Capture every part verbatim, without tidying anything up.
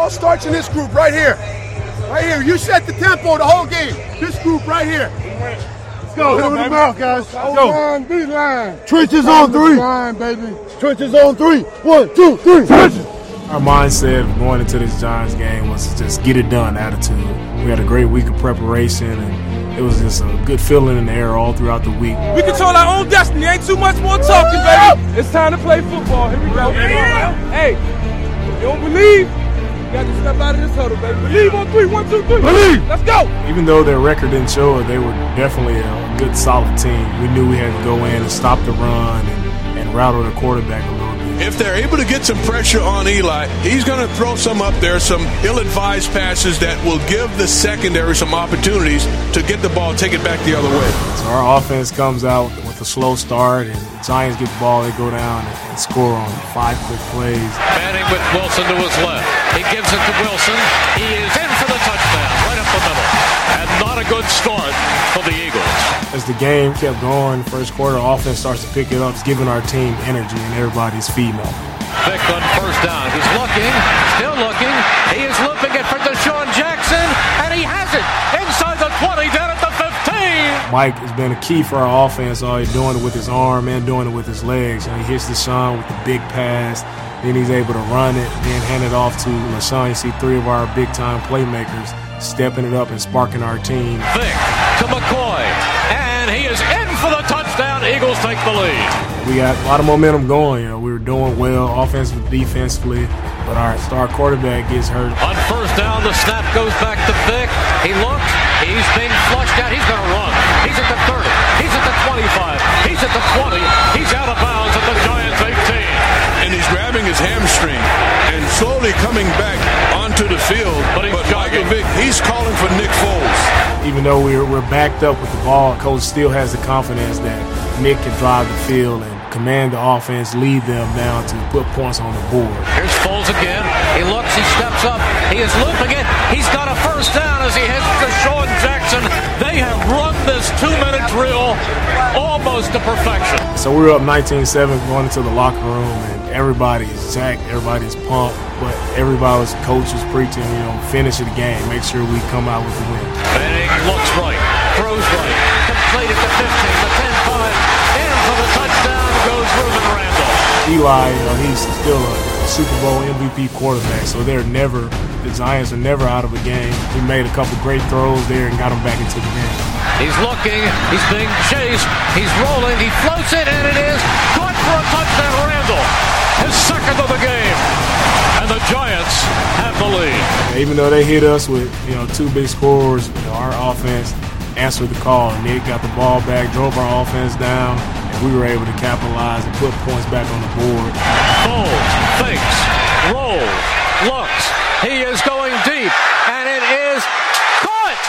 all starts in this group right here. Right here. You set the tempo the whole game. This group right here. Let's go. Hit with the mouth, guys. Let's go. Line, B line. Trenches on three. Line, baby. Trenches on three. One, two, three. Trenches. Our mindset of going into this Giants game was to just get it done attitude. We had a great week of preparation, and it was just a good feeling in the air all throughout the week. We control our own destiny. Ain't too much more talking, baby. It's time to play football. Here we go. Yeah. Hey, if you don't believe, you got to step out of this huddle, baby. Believe on three. One, two, three. Believe. Let's go. Even though their record didn't show it, they were definitely a good, solid team. We knew we had to go in and stop the run and, and rattle the quarterback a little bit. If they're able to get some pressure on Eli, he's going to throw some up there, some ill-advised passes that will give the secondary some opportunities to get the ball, take it back the other way. So our offense comes out with a slow start, and the Giants get the ball, they go down and, and score on five quick plays. Manning with Wilson to his left. He gives it to Wilson. He is in for the touchdown, right up the middle. And not a good start for the Eagles. As the game kept going, first quarter, offense starts to pick it up. It's giving our team energy, and everybody's feeding them. Vick on first down. He's looking, still looking. He is looping it for Deshaun Jackson, and he has it inside the twenty, down at the fifteen. Mike has been a key for our offense. All he's doing it with his arm and doing it with his legs. And he hits Deshaun with the big pass. Then he's able to run it, then hand it off to LaShawn. You see three of our big-time playmakers stepping it up and sparking our team. Vick to McCoy, and he is in for the touchdown. Eagles take the lead. We got a lot of momentum going. You know, we were doing well offensively, defensively, but our star quarterback gets hurt. On first down, the snap goes back to Vick. He looks. He's being flushed out. He's going to run. He's at the thirty. He's at the twenty-five. He's at the twenty. He's out of bounds at the Giants eighteen. And he's grabbing his hamstring and slowly coming back onto the field. But, he's but Michael Vick, he's calling for Nick Foles. Even though we're, we're backed up with the ball, coach still has the confidence that Nick can drive the field and command the offense, lead them down to put points on the board. Here's Foles again. He looks, he steps up, he is looping it. He's got a first down as he heads to Deshaun Jackson. They have run this two-minute drill almost to perfection. So we were up nineteen seven going into the locker room, and everybody's jacked, everybody's pumped, but everybody was, coach was preaching, you know, finish the game, make sure we come out with the win. Manning looks right, throws right, complete at the fifteen, the ten five, in for the touchdown goes Reuben Randall. Eli, you know, he's still a Super Bowl M V P quarterback, so they're never, the Giants are never out of a game. We made a couple great throws there and got them back into the game. He's looking, he's being chased, he's rolling, he floats it, and it is caught for a touchdown. Randall, his second of the game, and the Giants have the lead. Even though they hit us with, you know, two big scores, you know, our offense answered the call. Nick got the ball back, drove our offense down, and we were able to capitalize and put points back on the board. Foles fakes, rolls, looks, he is going deep, and it is caught!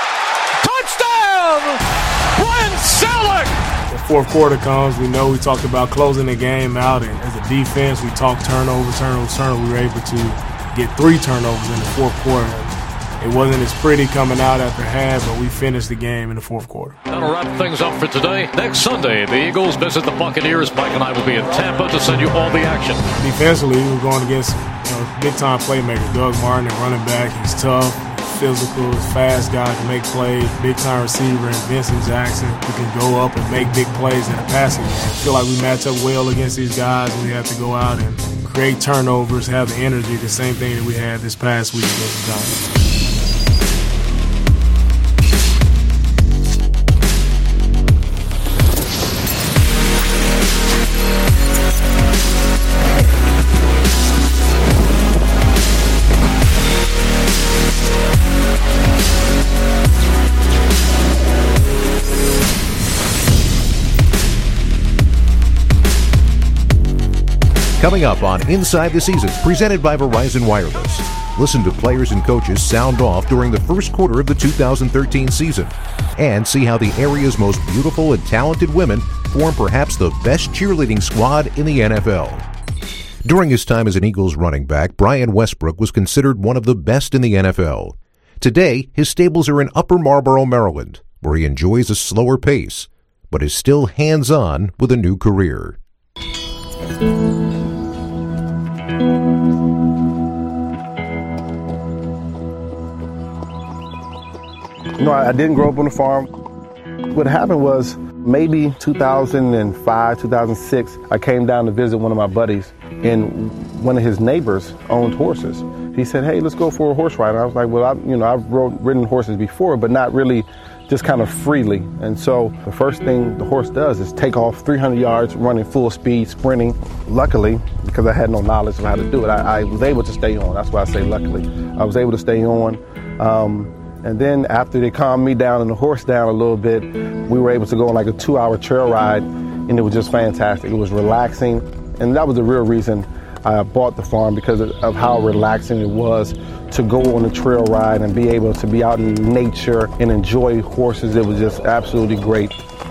Touchdown! Brent Celek! The fourth quarter comes, we know we talked about closing the game out, and as a defense, we talked turnover, turnover, turnover. We were able to get three turnovers in the fourth quarter. It wasn't as pretty coming out after half, but we finished the game in the fourth quarter. That'll wrap things up for today. Next Sunday, the Eagles visit the Buccaneers. Mike and I will be in Tampa to send you all the action. Defensively, we're going against, you know, big-time playmaker Doug Martin, the running back. He's tough, physical, fast guy, can make plays. Big-time receiver and Vincent Jackson, who can go up and make big plays in the passing game. I feel like we match up well against these guys, and we have to go out and create turnovers, have the energy, the same thing that we had this past week against the Giants. Coming up on Inside the Season, presented by Verizon Wireless. Listen to players and coaches sound off during the first quarter of the two thousand thirteen season and see how the area's most beautiful and talented women form perhaps the best cheerleading squad in the N F L. During his time as an Eagles running back, Brian Westbrook was considered one of the best in the N F L. Today, his stables are in Upper Marlboro, Maryland, where he enjoys a slower pace, but is still hands-on with a new career. No, I didn't grow up on a farm. What happened was maybe two thousand five, two thousand six, I came down to visit one of my buddies, and one of his neighbors owned horses. He said, hey, let's go for a horse ride. And I was like, well, I, you know, I've rode, ridden horses before, but not really just kind of freely. And so the first thing the horse does is take off three hundred yards, running full speed, sprinting. Luckily, because I had no knowledge of how to do it, I, I was able to stay on. That's why I say luckily. I was able to stay on. Um, And then after they calmed me down and the horse down a little bit, we were able to go on like a two hour trail ride, and it was just fantastic. It was relaxing, and that was the real reason I bought the farm, because of how relaxing it was to go on a trail ride and be able to be out in nature and enjoy horses. It was just absolutely great.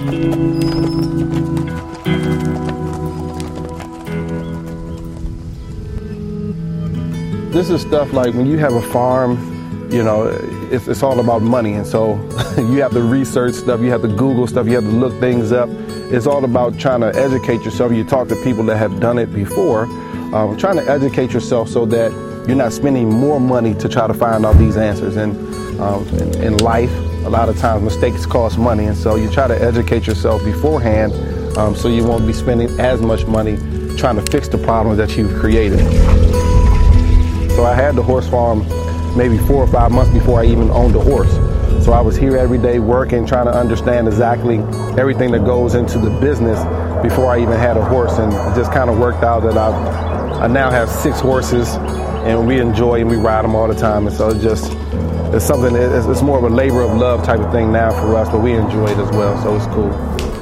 This is stuff like when you have a farm, you know, it's, it's all about money. And so you have to research stuff, you have to Google stuff, you have to look things up. It's all about trying to educate yourself. You talk to people that have done it before, um, trying to educate yourself so that you're not spending more money to try to find out these answers. And um, in, in life, a lot of times mistakes cost money. And so you try to educate yourself beforehand um, so you won't be spending as much money trying to fix the problems that you've created. So I had the horse farm maybe four or five months before I even owned a horse. So I was here every day working, trying to understand exactly everything that goes into the business before I even had a horse. And it just kind of worked out that I, I now have six horses, and we enjoy and we ride them all the time. And so it's just, it's something, it's, it's more of a labor of love type of thing now for us, but we enjoy it as well, so it's cool.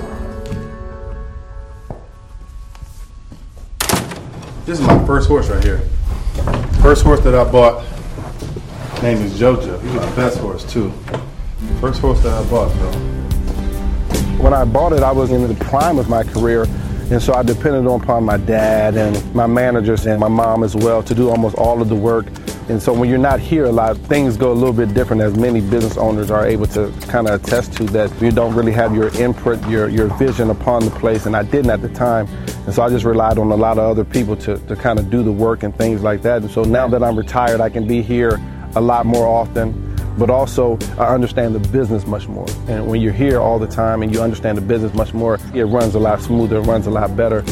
This is my first horse right here. First horse that I bought. Name is JoJo. He was the best horse too. First horse that I bought though. When I bought it, I was in the prime of my career, and so I depended upon my dad and my managers and my mom as well to do almost all of the work. And so when you're not here, a lot of things go a little bit different, as many business owners are able to kind of attest to, that you don't really have your input, your your vision upon the place, and I didn't at the time. And so I just relied on a lot of other people to, to kind of do the work and things like that. And so now that I'm retired, I can be here a lot more often, but also I understand the business much more. And when you're here all the time and you understand the business much more, it runs a lot smoother, it runs a lot better.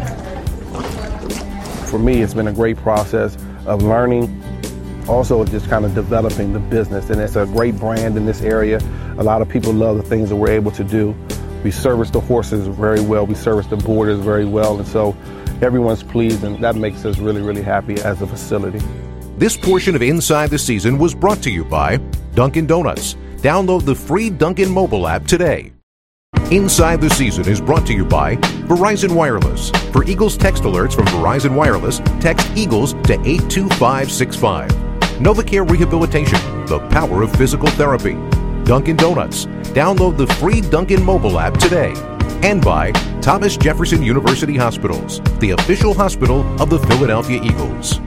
For me, it's been a great process of learning, also just kind of developing the business. And it's a great brand in this area. A lot of people love the things that we're able to do. We service the horses very well, we service the boarders very well, and so everyone's pleased, and that makes us really, really happy as a facility. This portion of Inside the Season was brought to you by Dunkin' Donuts. Download the free Dunkin' mobile app today. Inside the Season is brought to you by Verizon Wireless. For Eagles text alerts from Verizon Wireless, text Eagles to eight two five six five. NovaCare Rehabilitation, the power of physical therapy. Dunkin' Donuts. Download the free Dunkin' mobile app today. And by Thomas Jefferson University Hospitals, the official hospital of the Philadelphia Eagles.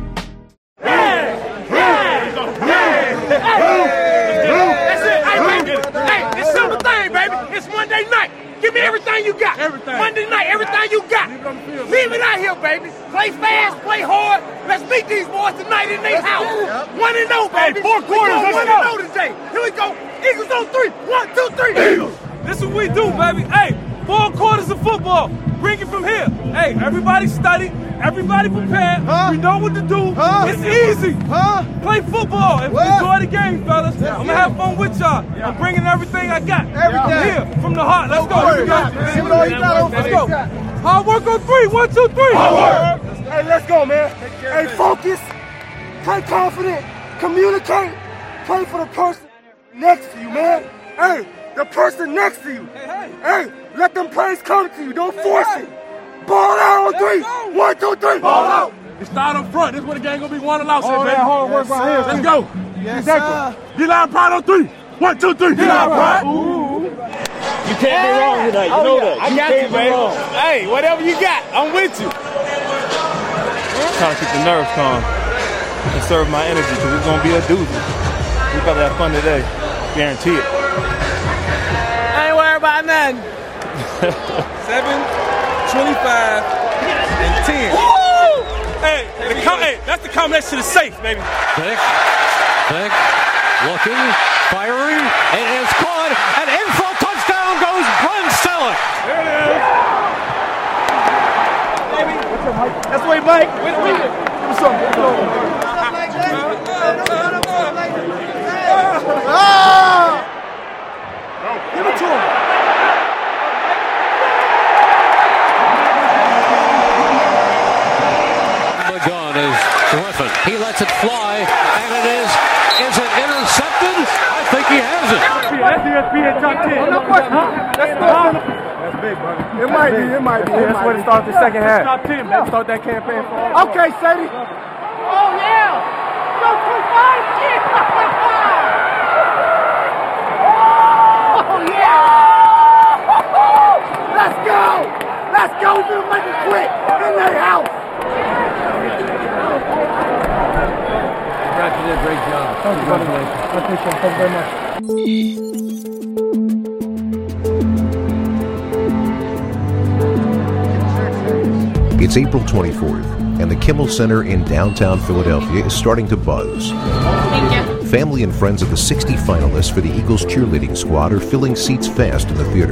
Give me everything you got. Everything. Monday night, everything you got. Leave it out here, baby. Play fast, play hard. Let's meet these boys tonight in their house. Yep. One and oh, baby. Hey, four quarters. We one and oh today. Here we go. Eagles on three. One, two, three. Eagles. This is what we do, baby. Hey, four quarters of football. Bring it from here. Hey, everybody study. Everybody prepared. Huh? We know what to do. Huh? It's easy. Huh? Play football and well, enjoy the game, fellas. Yeah, I'm going to have fun with y'all. Yeah. I'm bringing everything I got. Everything. I'm here from the heart. Let's go. Let's go. See what all you got over Let's go. Hard work on three. One, two, three. Hard work. Hey, let's go, man. Hey, focus. Play confident. Communicate. Play for the person next to you, man. Hey, the person next to you. Hey, hey. Hey, let them plays come to you. Don't hey, force hey. it. Ball out on three. One, two, three. Ball out. We start up front. This is where the game gonna be won and lost. All that hard work right here. Let's go. Yes, sir. D-line pride on three. One, two, three. D-line pride. Ooh. You can't be wrong tonight. You oh, know yeah. that. I you got you, baby. Hey, whatever you got, I'm with you. Trying to keep the nerves calm. Conserve my energy because it's gonna be a doozy. We about to have fun today. Guarantee it. I ain't worried about nothing. Seven. twenty-five and ten. Woo! Hey, the com- hey, that's the combination to the safe, baby. Thick, thick, looking, firing, and has That's the way, Mike. Wait a minute. Give us something. Give it to him. McGowan is terrific. He lets it fly, and it is, is it intercepted? I think he has it. That's the S B A top ten. No question. That's big, buddy. It might be, it might be. That's where to start the second half. Top ten, man. Start that campaign for all. Okay, Sadie. Oh, yeah. Go two five, yeah. Oh, yeah. Let's go. Let's go. We're going to make it quick in their house. You did a great job. Thank you, buddy. I appreciate it. Thank you very much. It's April twenty-fourth, and the Kimmel Center in downtown Philadelphia is starting to buzz. Thank you. Family and friends of the sixty finalists for the Eagles cheerleading squad are filling seats fast in the theater.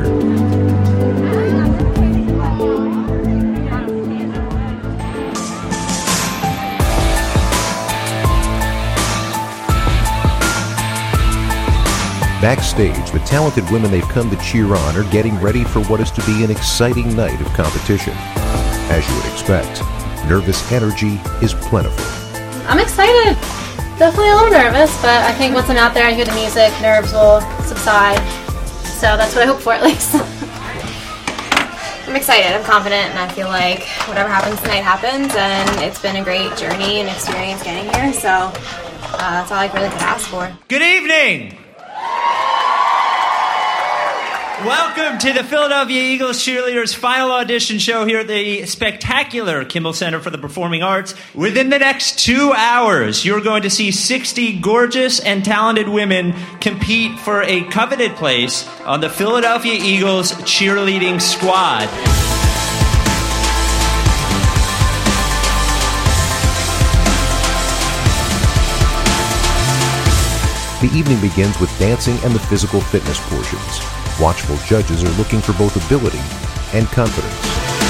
Backstage, the talented women they've come to cheer on are getting ready for what is to be an exciting night of competition. As you would expect, nervous energy is plentiful. I'm excited. Definitely a little nervous, but I think once I'm out there, I hear the music, nerves will subside. So that's what I hope for, at least. I'm excited, I'm confident, and I feel like whatever happens tonight happens, and it's been a great journey and experience getting here, so uh, that's all I really could ask for. Good evening! Welcome to the Philadelphia Eagles Cheerleaders final audition show here at the spectacular Kimmel Center for the Performing Arts. Within the next two hours, you're going to see sixty gorgeous and talented women compete for a coveted place on the Philadelphia Eagles cheerleading squad. The evening begins with dancing and the physical fitness portions. Watchful judges are looking for both ability and confidence.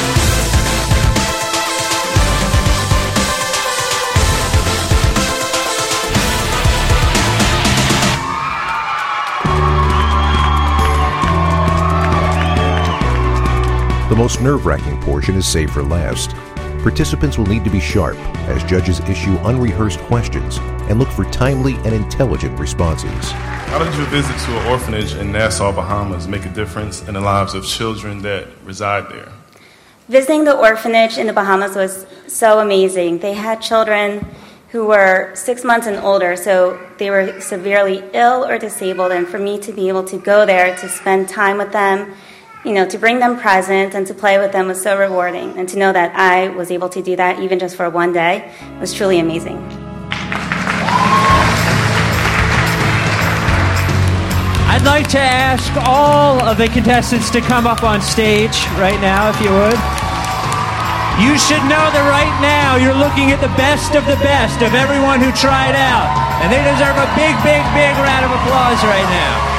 The most nerve-wracking portion is saved for last. Participants will need to be sharp as judges issue unrehearsed questions and look for timely and intelligent responses. How did your visit to an orphanage in Nassau, Bahamas make a difference in the lives of children that reside there? Visiting the orphanage in the Bahamas was so amazing. They had children who were six months and older, so they were severely ill or disabled, and for me to be able to go there to spend time with them, you know, to bring them presents and to play with them was so rewarding. And to know that I was able to do that even just for one day was truly amazing. I'd like to ask all of the contestants to come up on stage right now, if you would. You should know that right now you're looking at the best of the best of everyone who tried out. And they deserve a big, big, big round of applause right now.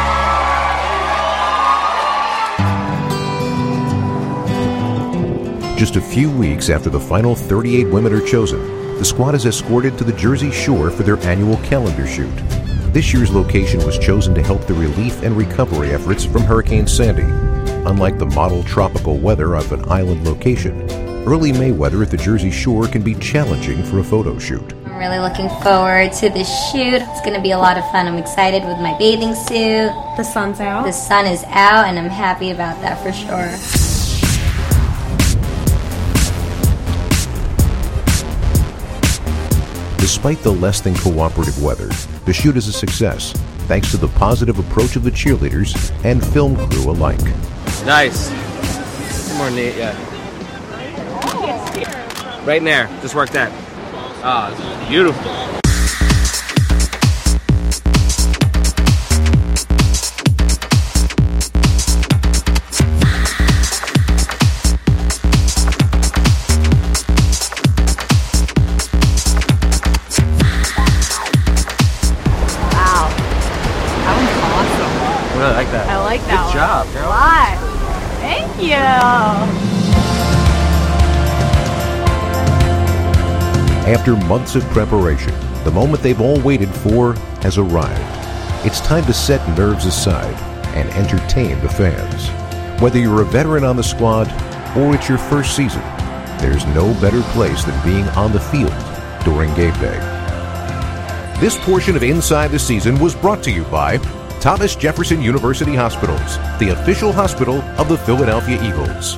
Just a few weeks after the final thirty-eight women are chosen, the squad is escorted to the Jersey Shore for their annual calendar shoot. This year's location was chosen to help the relief and recovery efforts from Hurricane Sandy. Unlike the model tropical weather of an island location, early May weather at the Jersey Shore can be challenging for a photo shoot. I'm really looking forward to this shoot. It's going to be a lot of fun. I'm excited with my bathing suit. The sun's out. The sun is out, and I'm happy about that for sure. Despite the less than cooperative weather, the shoot is a success, thanks to the positive approach of the cheerleaders and film crew alike. Nice. More neat, yeah. Right in there. Just work that. Ah, oh, it's beautiful. I like that. I like that Good one. job, girl. A lot. Thank you. After months of preparation, the moment they've all waited for has arrived. It's time to set nerves aside and entertain the fans. Whether you're a veteran on the squad or it's your first season, there's no better place than being on the field during game day. This portion of Inside the Season was brought to you by Thomas Jefferson University Hospitals, the official hospital of the Philadelphia Eagles.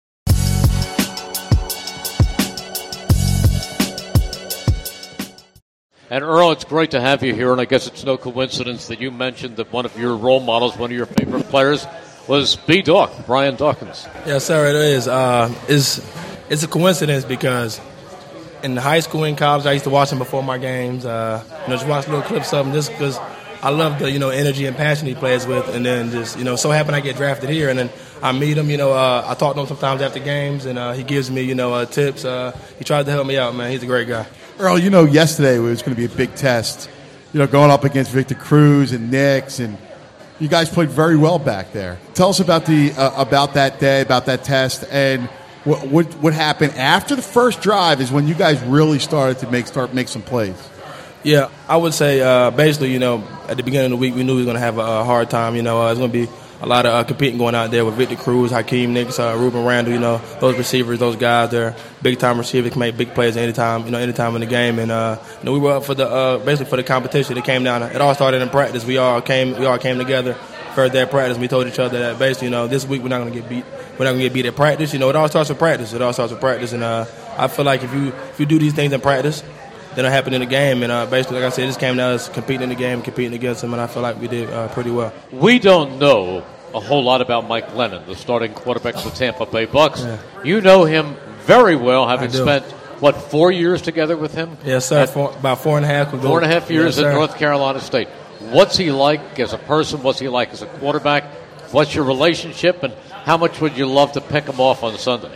And Earl, it's great to have you here, and I guess it's no coincidence that you mentioned that one of your role models, one of your favorite players, was B. Dawk, Brian Dawkins. Yes, sir, it is. Uh, it's, it's a coincidence because in high school and college, I used to watch him before my games. Uh, you know, just watch little clips of him just because I love the, you know, energy and passion he plays with. And then just, you know, so happened I get drafted here, and then I meet him, you know, uh, I talk to him sometimes after games, and uh, he gives me, you know, uh, tips. Uh, he tries to help me out, man. He's a great guy. Earl, you know, yesterday it was going to be a big test, you know, going up against Victor Cruz and Nix, and you guys played very well back there. Tell us about the uh, about that day, about that test, and what, what what happened after the first drive is when you guys really started to make start make some plays. Yeah, I would say uh, basically, you know, at the beginning of the week we knew we were going to have a, a hard time. You know, uh, it's going to be a lot of uh, competing going out there with Victor Cruz, Hakeem Nicks, uh, Ruben Randall. You know, those receivers, those guys, they're big time receivers, can make big plays anytime. You know, anytime in the game. And uh, you know, we were up for the uh, basically for the competition. It came down. It all started in practice. We all came. We all came together for that practice. We told each other that basically, you know, this week we're not going to get beat. We're not going to get beat at practice. You know, it all starts with practice. It all starts with practice. And uh, I feel like if you if you do these things in practice, then it happened in the game. And uh, basically, like I said, this came down to us competing in the game, competing against them, and I feel like we did uh, pretty well. We don't know a whole lot about Mike Glennon, the starting quarterback of the Tampa Bay Bucks. Yeah. You know him very well, having spent, what, four years together with him? Yes, sir, four, about four and a half. Four and a half years yes, at North Carolina State. What's he like as a person? What's he like as a quarterback? What's your relationship, and how much would you love to pick him off on Sunday?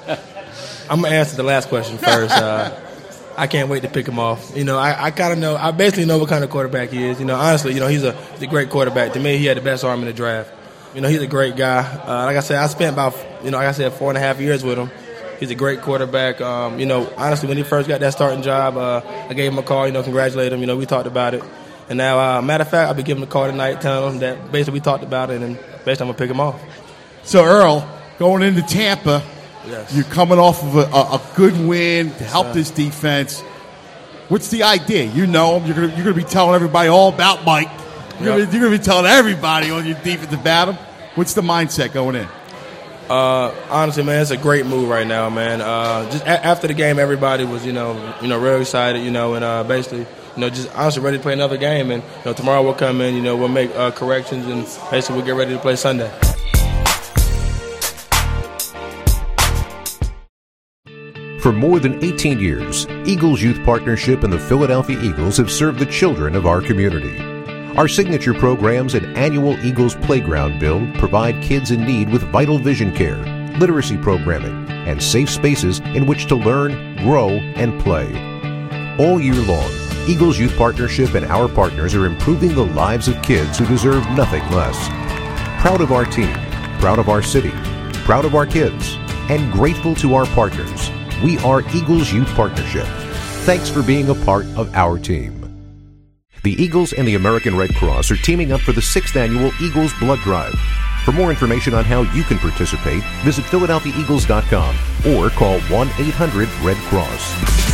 I'm going to answer the last question first. Uh, I can't wait to pick him off. You know, I, I kind of know, I basically know what kind of quarterback he is. You know, honestly, you know, he's a, he's a great quarterback. To me, he had the best arm in the draft. You know, he's a great guy. Uh, like I said, I spent about, you know, like I said, four and a half years with him. He's a great quarterback. Um, you know, honestly, when he first got that starting job, uh, I gave him a call, you know, congratulate him. You know, we talked about it. And now, uh, matter of fact, I'll be giving him a call tonight telling him that basically we talked about it, and basically I'm going to pick him off. So, Earl, going into Tampa, yes. You're coming off of a, a, a good win to help yes, this defense. What's the idea? You know him. You're going you're to be telling everybody all about Mike. You're Yep. going to be telling everybody on your defensive battle. What's the mindset going in? Uh, honestly, man, it's a great move right now, man. Uh, just a- after the game, everybody was, you know, you know, real excited, you know, and uh, basically, you know, just honestly ready to play another game. And you know, tomorrow we'll come in, you know, we'll make uh, corrections, and basically we'll get ready to play Sunday. For more than eighteen years, Eagles Youth Partnership and the Philadelphia Eagles have served the children of our community. Our signature programs and annual Eagles Playground Build provide kids in need with vital vision care, literacy programming, and safe spaces in which to learn, grow, and play. All year long, Eagles Youth Partnership and our partners are improving the lives of kids who deserve nothing less. Proud of our team, proud of our city, proud of our kids, and grateful to our partners. We are Eagles Youth Partnership. Thanks for being a part of our team. The Eagles and the American Red Cross are teaming up for the sixth annual Eagles Blood Drive. For more information on how you can participate, visit Philadelphia Eagles dot com or call one eight hundred red cross.